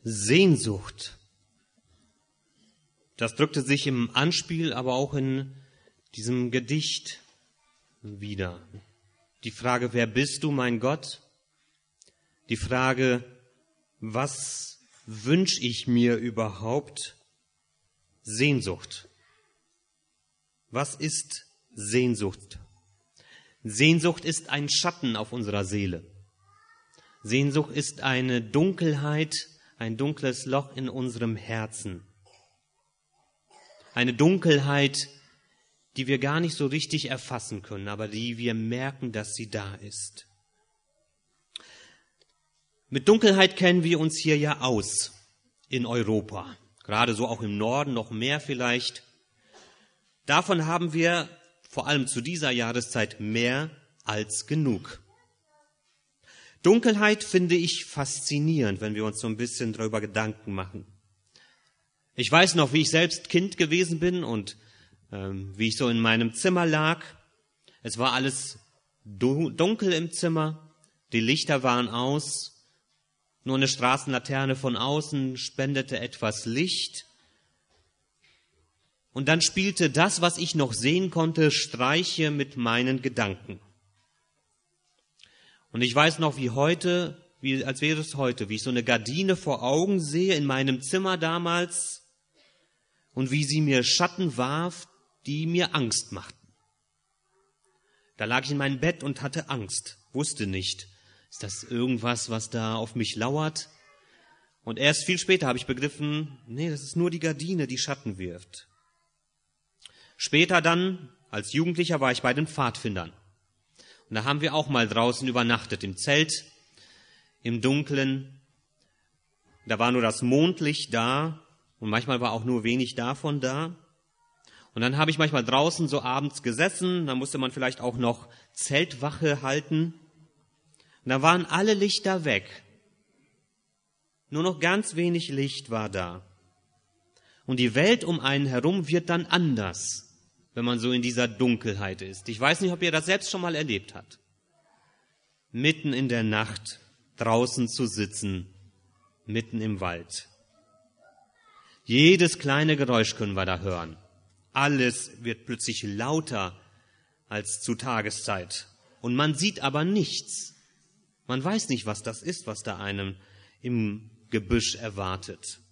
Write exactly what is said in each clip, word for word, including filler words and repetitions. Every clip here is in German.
Sehnsucht. Das drückte sich im Anspiel, aber auch in diesem Gedicht wieder. Die Frage, wer bist du, mein Gott? Die Frage, was wünsche ich mir überhaupt? Sehnsucht. Was ist Sehnsucht? Sehnsucht ist ein Schatten auf unserer Seele. Sehnsucht ist eine Dunkelheit, ein dunkles Loch in unserem Herzen. Eine Dunkelheit, die wir gar nicht so richtig erfassen können, aber die wir merken, dass sie da ist. Mit Dunkelheit kennen wir uns hier ja aus in Europa, gerade so auch im Norden, noch mehr vielleicht. Davon haben wir vor allem zu dieser Jahreszeit mehr als genug. Dunkelheit finde ich faszinierend, wenn wir uns so ein bisschen darüber Gedanken machen. Ich weiß noch, wie ich selbst Kind gewesen bin und ähm, wie ich so in meinem Zimmer lag. Es war alles dunkel im Zimmer, die Lichter waren aus, nur eine Straßenlaterne von außen spendete etwas Licht. Und dann spielte das, was ich noch sehen konnte, Streiche mit meinen Gedanken. Und ich weiß noch, wie heute, wie, als wäre es heute, wie ich so eine Gardine vor Augen sehe in meinem Zimmer damals und wie sie mir Schatten warf, die mir Angst machten. Da lag ich in meinem Bett und hatte Angst, wusste nicht, ist das irgendwas, was da auf mich lauert? Und erst viel später habe ich begriffen, nee, das ist nur die Gardine, die Schatten wirft. Später dann, als Jugendlicher, war ich bei den Pfadfindern. Und da haben wir auch mal draußen übernachtet, im Zelt, im Dunkeln. Da war nur das Mondlicht da und manchmal war auch nur wenig davon da. Und dann habe ich manchmal draußen so abends gesessen, da musste man vielleicht auch noch Zeltwache halten. Und da waren alle Lichter weg. Nur noch ganz wenig Licht war da. Und die Welt um einen herum wird dann anders, wenn man so in dieser Dunkelheit ist. Ich weiß nicht, ob ihr das selbst schon mal erlebt habt. Mitten in der Nacht draußen zu sitzen, mitten im Wald. Jedes kleine Geräusch können wir da hören. Alles wird plötzlich lauter als zu Tageszeit. Und man sieht aber nichts. Man weiß nicht, was das ist, was da einem im Gebüsch erwartet.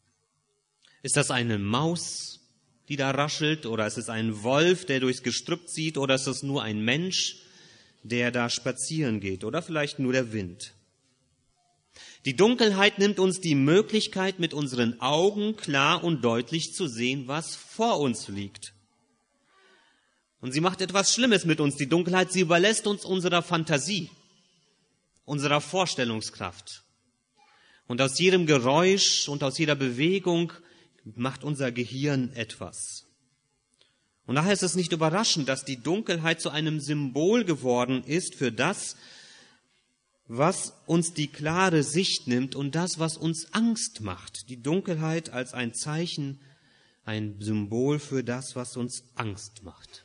Ist das eine Maus, die da raschelt, oder ist es ein Wolf, der durchs Gestrüpp zieht, oder ist es nur ein Mensch, der da spazieren geht, oder vielleicht nur der Wind? Die Dunkelheit nimmt uns die Möglichkeit, mit unseren Augen klar und deutlich zu sehen, was vor uns liegt. Und sie macht etwas Schlimmes mit uns, die Dunkelheit. Sie überlässt uns unserer Fantasie, unserer Vorstellungskraft. Und aus jedem Geräusch und aus jeder Bewegung macht unser Gehirn etwas. Und daher ist es nicht überraschend, dass die Dunkelheit zu einem Symbol geworden ist für das, was uns die klare Sicht nimmt und das, was uns Angst macht. Die Dunkelheit als ein Zeichen, ein Symbol für das, was uns Angst macht.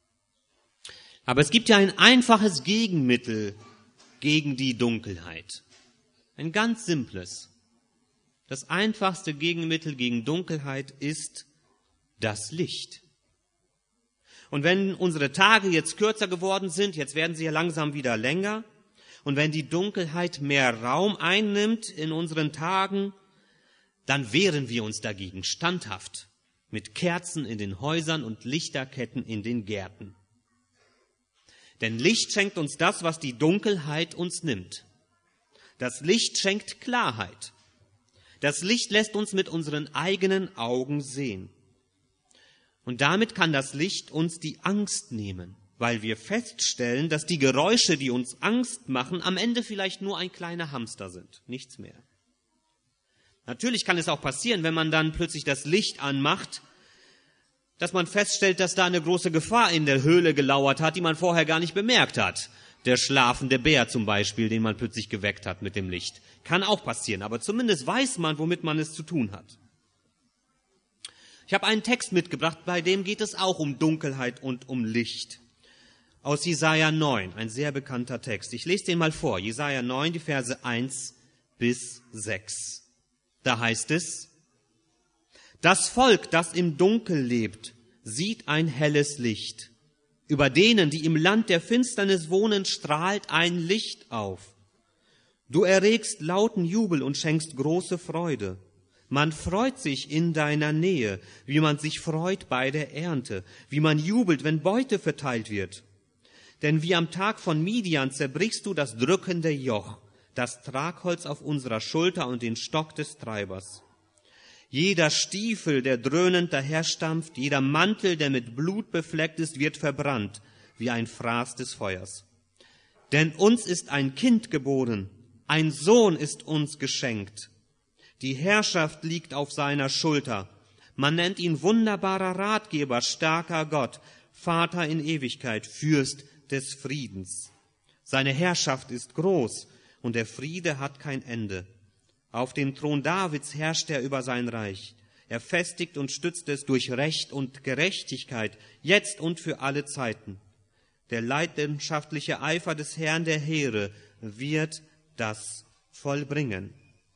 Aber es gibt ja ein einfaches Gegenmittel gegen die Dunkelheit. Ein ganz simples. Das einfachste Gegenmittel gegen Dunkelheit ist das Licht. Und wenn unsere Tage jetzt kürzer geworden sind, jetzt werden sie ja langsam wieder länger, und wenn die Dunkelheit mehr Raum einnimmt in unseren Tagen, dann wehren wir uns dagegen standhaft mit Kerzen in den Häusern und Lichterketten in den Gärten. Denn Licht schenkt uns das, was die Dunkelheit uns nimmt. Das Licht schenkt Klarheit. Das Licht lässt uns mit unseren eigenen Augen sehen. Und damit kann das Licht uns die Angst nehmen, weil wir feststellen, dass die Geräusche, die uns Angst machen, am Ende vielleicht nur ein kleiner Hamster sind, nichts mehr. Natürlich kann es auch passieren, wenn man dann plötzlich das Licht anmacht, dass man feststellt, dass da eine große Gefahr in der Höhle gelauert hat, die man vorher gar nicht bemerkt hat. Der schlafende Bär zum Beispiel, den man plötzlich geweckt hat mit dem Licht. Kann auch passieren, aber zumindest weiß man, womit man es zu tun hat. Ich habe einen Text mitgebracht, bei dem geht es auch um Dunkelheit und um Licht. Aus Jesaja neun, ein sehr bekannter Text. Ich lese den mal vor. Jesaja neun, die Verse eins bis sechs. Da heißt es, das Volk, das im Dunkel lebt, sieht ein helles Licht. Über denen, die im Land der Finsternis wohnen, strahlt ein Licht auf. Du erregst lauten Jubel und schenkst große Freude. Man freut sich in deiner Nähe, wie man sich freut bei der Ernte, wie man jubelt, wenn Beute verteilt wird. Denn wie am Tag von Midian zerbrichst du das drückende Joch, das Tragholz auf unserer Schulter und den Stock des Treibers. Jeder Stiefel, der dröhnend daherstampft, jeder Mantel, der mit Blut befleckt ist, wird verbrannt, wie ein Fraß des Feuers. Denn uns ist ein Kind geboren, ein Sohn ist uns geschenkt. Die Herrschaft liegt auf seiner Schulter. Man nennt ihn wunderbarer Ratgeber, starker Gott, Vater in Ewigkeit, Fürst des Friedens. Seine Herrschaft ist groß und der Friede hat kein Ende. Auf dem Thron Davids herrscht er über sein Reich. Er festigt und stützt es durch Recht und Gerechtigkeit, jetzt und für alle Zeiten. Der leidenschaftliche Eifer des Herrn der Heere wird das vollbringen.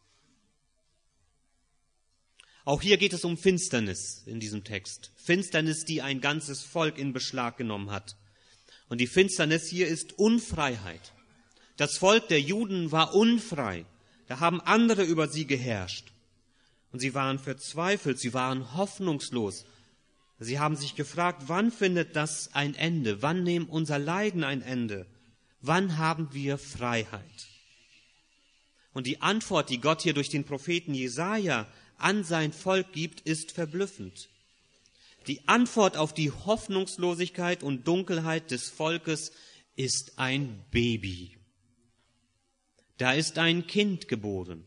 Auch hier geht es um Finsternis in diesem Text. Finsternis, die ein ganzes Volk in Beschlag genommen hat. Und die Finsternis hier ist Unfreiheit. Das Volk der Juden war unfrei. Da haben andere über sie geherrscht. Und sie waren verzweifelt, sie waren hoffnungslos. Sie haben sich gefragt, wann findet das ein Ende? Wann nimmt unser Leiden ein Ende? Wann haben wir Freiheit? Und die Antwort, die Gott hier durch den Propheten Jesaja an sein Volk gibt, ist verblüffend. Die Antwort auf die Hoffnungslosigkeit und Dunkelheit des Volkes ist ein Baby. Da ist ein Kind geboren.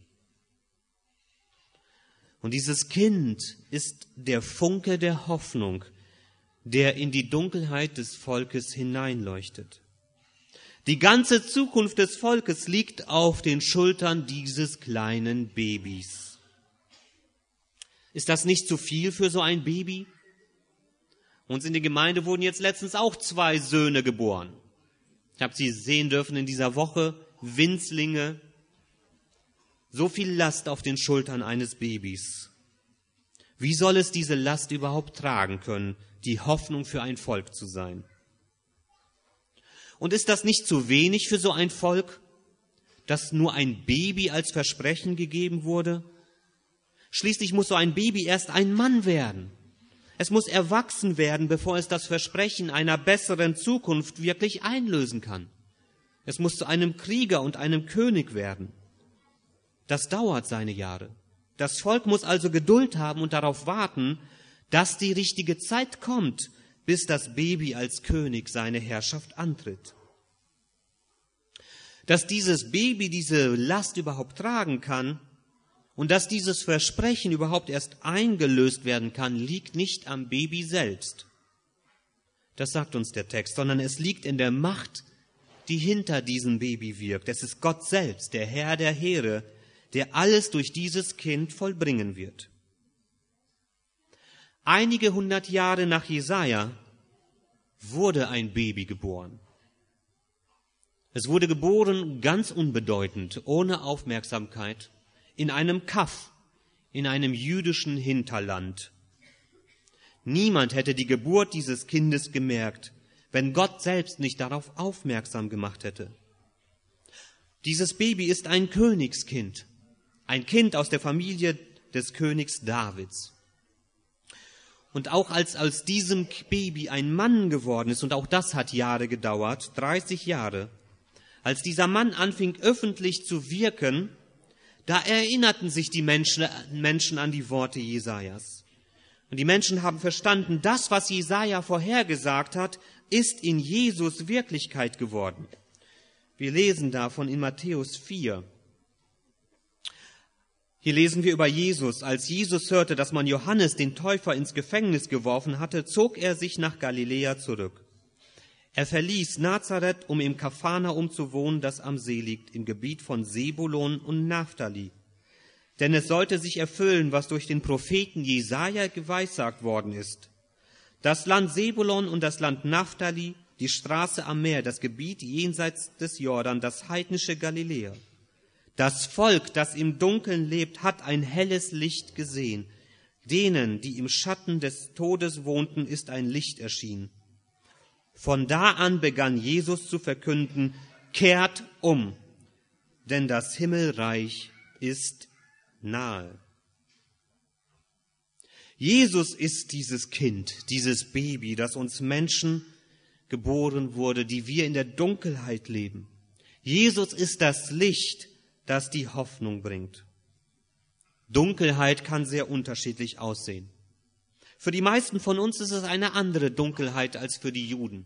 Und dieses Kind ist der Funke der Hoffnung, der in die Dunkelheit des Volkes hineinleuchtet. Die ganze Zukunft des Volkes liegt auf den Schultern dieses kleinen Babys. Ist das nicht zu viel für so ein Baby? Uns in der Gemeinde wurden jetzt letztens auch zwei Söhne geboren. Ich habe sie sehen dürfen in dieser Woche. Winzlinge, so viel Last auf den Schultern eines Babys. Wie soll es diese Last überhaupt tragen können, die Hoffnung für ein Volk zu sein? Und ist das nicht zu wenig für so ein Volk, dass nur ein Baby als Versprechen gegeben wurde? Schließlich muss so ein Baby erst ein Mann werden. Es muss erwachsen werden, bevor es das Versprechen einer besseren Zukunft wirklich einlösen kann. Es muss zu einem Krieger und einem König werden. Das dauert seine Jahre. Das Volk muss also Geduld haben und darauf warten, dass die richtige Zeit kommt, bis das Baby als König seine Herrschaft antritt. Dass dieses Baby diese Last überhaupt tragen kann und dass dieses Versprechen überhaupt erst eingelöst werden kann, liegt nicht am Baby selbst. Das sagt uns der Text, sondern es liegt in der Macht, die hinter diesem Baby wirkt. Es ist Gott selbst, der Herr der Heere, der alles durch dieses Kind vollbringen wird. Einige hundert Jahre nach Jesaja wurde ein Baby geboren. Es wurde geboren ganz unbedeutend, ohne Aufmerksamkeit, in einem Kaff, in einem jüdischen Hinterland. Niemand hätte die Geburt dieses Kindes gemerkt, wenn Gott selbst nicht darauf aufmerksam gemacht hätte. Dieses Baby ist ein Königskind, ein Kind aus der Familie des Königs Davids. Und auch als aus diesem Baby ein Mann geworden ist, und auch das hat Jahre gedauert, dreißig Jahre, als dieser Mann anfing öffentlich zu wirken, da erinnerten sich die Menschen, Menschen an die Worte Jesajas. Und die Menschen haben verstanden, das, was Jesaja vorhergesagt hat, ist in Jesus Wirklichkeit geworden. Wir lesen davon in Matthäus vier. Hier lesen wir über Jesus. Als Jesus hörte, dass man Johannes, den Täufer, ins Gefängnis geworfen hatte, zog er sich nach Galiläa zurück. Er verließ Nazareth, um im Kapharnaum zu wohnen, das am See liegt, im Gebiet von Sebulon und Naphtali. Denn es sollte sich erfüllen, was durch den Propheten Jesaja geweissagt worden ist. Das Land Sebulon und das Land Naphtali, die Straße am Meer, das Gebiet jenseits des Jordan, das heidnische Galiläa. Das Volk, das im Dunkeln lebt, hat ein helles Licht gesehen. Denen, die im Schatten des Todes wohnten, ist ein Licht erschienen. Von da an begann Jesus zu verkünden, kehrt um, denn das Himmelreich ist nahe. Jesus ist dieses Kind, dieses Baby, das uns Menschen geboren wurde, die wir in der Dunkelheit leben. Jesus ist das Licht, das die Hoffnung bringt. Dunkelheit kann sehr unterschiedlich aussehen. Für die meisten von uns ist es eine andere Dunkelheit als für die Juden.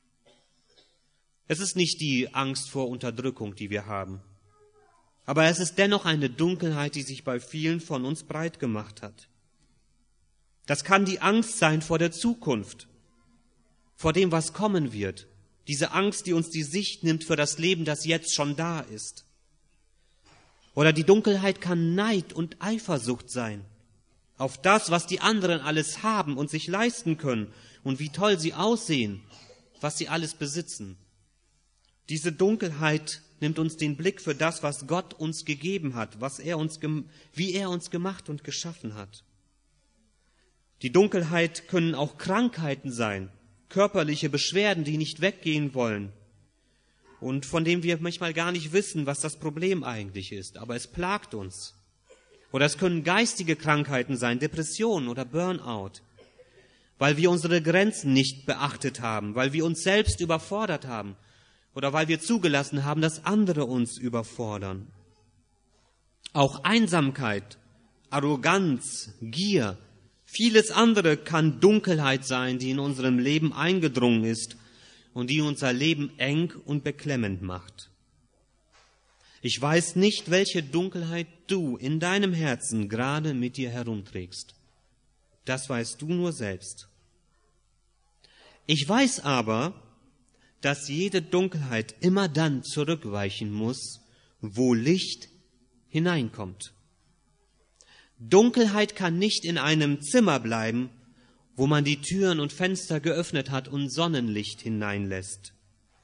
Es ist nicht die Angst vor Unterdrückung, die wir haben. Aber es ist dennoch eine Dunkelheit, die sich bei vielen von uns breit gemacht hat. Das kann die Angst sein vor der Zukunft, vor dem, was kommen wird. Diese Angst, die uns die Sicht nimmt für das Leben, das jetzt schon da ist. Oder die Dunkelheit kann Neid und Eifersucht sein auf das, was die anderen alles haben und sich leisten können und wie toll sie aussehen, was sie alles besitzen. Diese Dunkelheit nimmt uns den Blick für das, was Gott uns gegeben hat, was er uns, wie er uns gemacht und geschaffen hat. Die Dunkelheit können auch Krankheiten sein, körperliche Beschwerden, die nicht weggehen wollen und von dem wir manchmal gar nicht wissen, was das Problem eigentlich ist, aber es plagt uns. Oder es können geistige Krankheiten sein, Depressionen oder Burnout, weil wir unsere Grenzen nicht beachtet haben, weil wir uns selbst überfordert haben oder weil wir zugelassen haben, dass andere uns überfordern. Auch Einsamkeit, Arroganz, Gier, vieles andere kann Dunkelheit sein, die in unserem Leben eingedrungen ist und die unser Leben eng und beklemmend macht. Ich weiß nicht, welche Dunkelheit du in deinem Herzen gerade mit dir herumträgst. Das weißt du nur selbst. Ich weiß aber, dass jede Dunkelheit immer dann zurückweichen muss, wo Licht hineinkommt. Dunkelheit kann nicht in einem Zimmer bleiben, wo man die Türen und Fenster geöffnet hat und Sonnenlicht hineinlässt.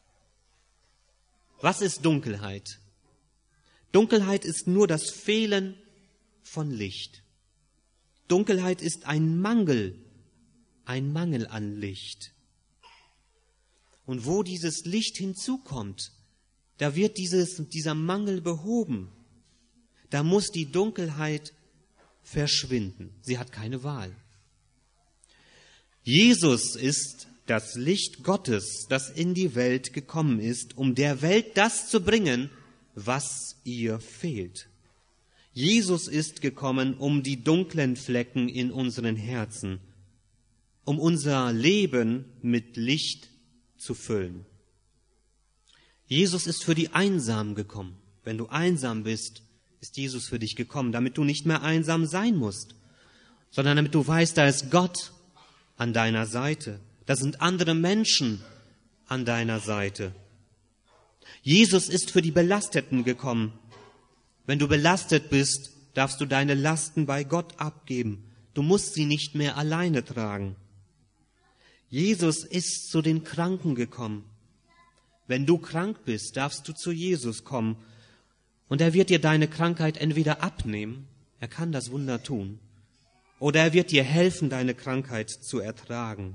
Was ist Dunkelheit? Dunkelheit ist nur das Fehlen von Licht. Dunkelheit ist ein Mangel, ein Mangel an Licht. Und wo dieses Licht hinzukommt, da wird dieses, dieser Mangel behoben. Da muss die Dunkelheit verschwinden. Sie hat keine Wahl. Jesus ist das Licht Gottes, das in die Welt gekommen ist, um der Welt das zu bringen, was ihr fehlt. Jesus ist gekommen, um die dunklen Flecken in unseren Herzen, um unser Leben mit Licht zu füllen. Jesus ist für die Einsamen gekommen. Wenn du einsam bist, ist Jesus für dich gekommen, damit du nicht mehr einsam sein musst, sondern damit du weißt, da ist Gott an deiner Seite. Da sind andere Menschen an deiner Seite. Jesus ist für die Belasteten gekommen. Wenn du belastet bist, darfst du deine Lasten bei Gott abgeben. Du musst sie nicht mehr alleine tragen. Jesus ist zu den Kranken gekommen. Wenn du krank bist, darfst du zu Jesus kommen. Und er wird dir deine Krankheit entweder abnehmen, er kann das Wunder tun, oder er wird dir helfen, deine Krankheit zu ertragen.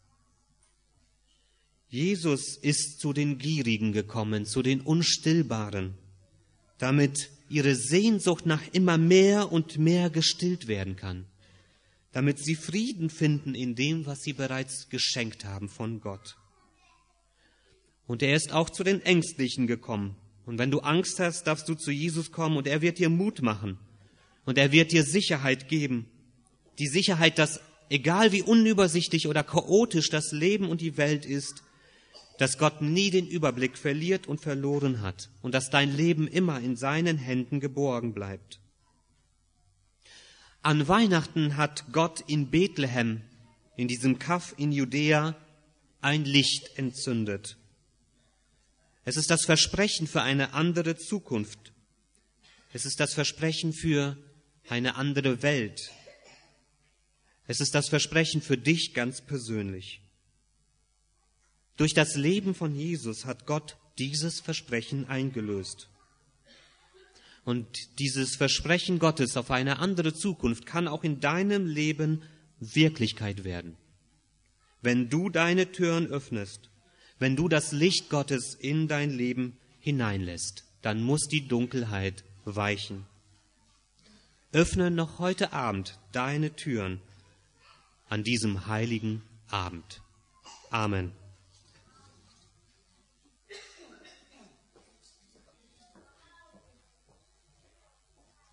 Jesus ist zu den Gierigen gekommen, zu den Unstillbaren, damit ihre Sehnsucht nach immer mehr und mehr gestillt werden kann, damit sie Frieden finden in dem, was sie bereits geschenkt haben von Gott. Und er ist auch zu den Ängstlichen gekommen. Und wenn du Angst hast, darfst du zu Jesus kommen und er wird dir Mut machen. Und er wird dir Sicherheit geben. Die Sicherheit, dass egal wie unübersichtlich oder chaotisch das Leben und die Welt ist, dass Gott nie den Überblick verliert und verloren hat und dass dein Leben immer in seinen Händen geborgen bleibt. An Weihnachten hat Gott in Bethlehem, in diesem Kaff in Judäa, ein Licht entzündet. Es ist das Versprechen für eine andere Zukunft. Es ist das Versprechen für eine andere Welt. Es ist das Versprechen für dich ganz persönlich. Durch das Leben von Jesus hat Gott dieses Versprechen eingelöst. Und dieses Versprechen Gottes auf eine andere Zukunft kann auch in deinem Leben Wirklichkeit werden. Wenn du deine Türen öffnest, wenn du das Licht Gottes in dein Leben hineinlässt, dann muss die Dunkelheit weichen. Öffne noch heute Abend deine Türen an diesem heiligen Abend. Amen.